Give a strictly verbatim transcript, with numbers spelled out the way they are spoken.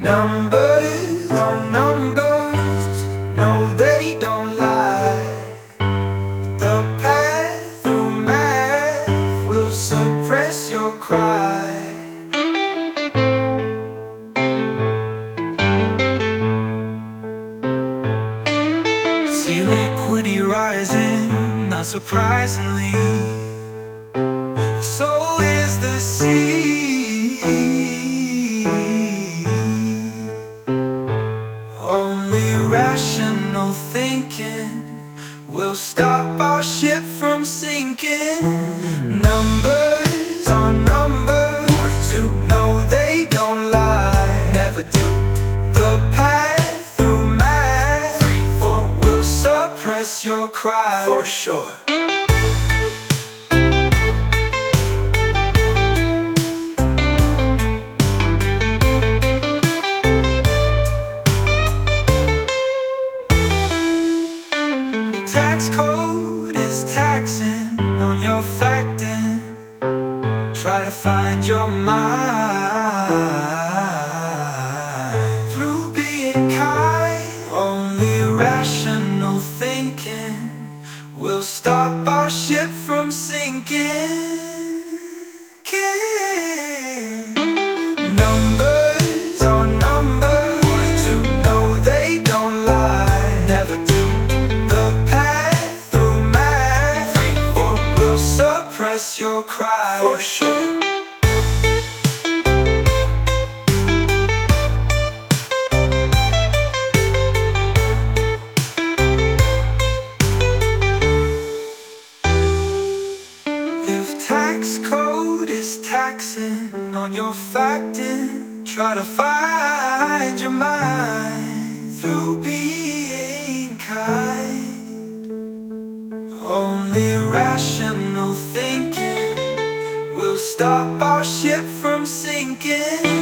Numbers on numbers, no they don't lie. The path through math will suppress your cry. See liquidity rising, not surprisingly. So is the sea. Only rational thinking will stop our ship from sinking. Numbers on numbers, to know they don't lie. Never do. The path through math will suppress your cry. For sure. Tax code is taxing on your facting. Try to find your mind through being kind. Only rational thinking will stop our ship from sinking. Numbers on numbers, to know they don't lie. Never do. Suppress your cry. For sure. If tax code is taxing on your facting, try to find your mind through being kind. Only rational thinking will stop our ship from sinking.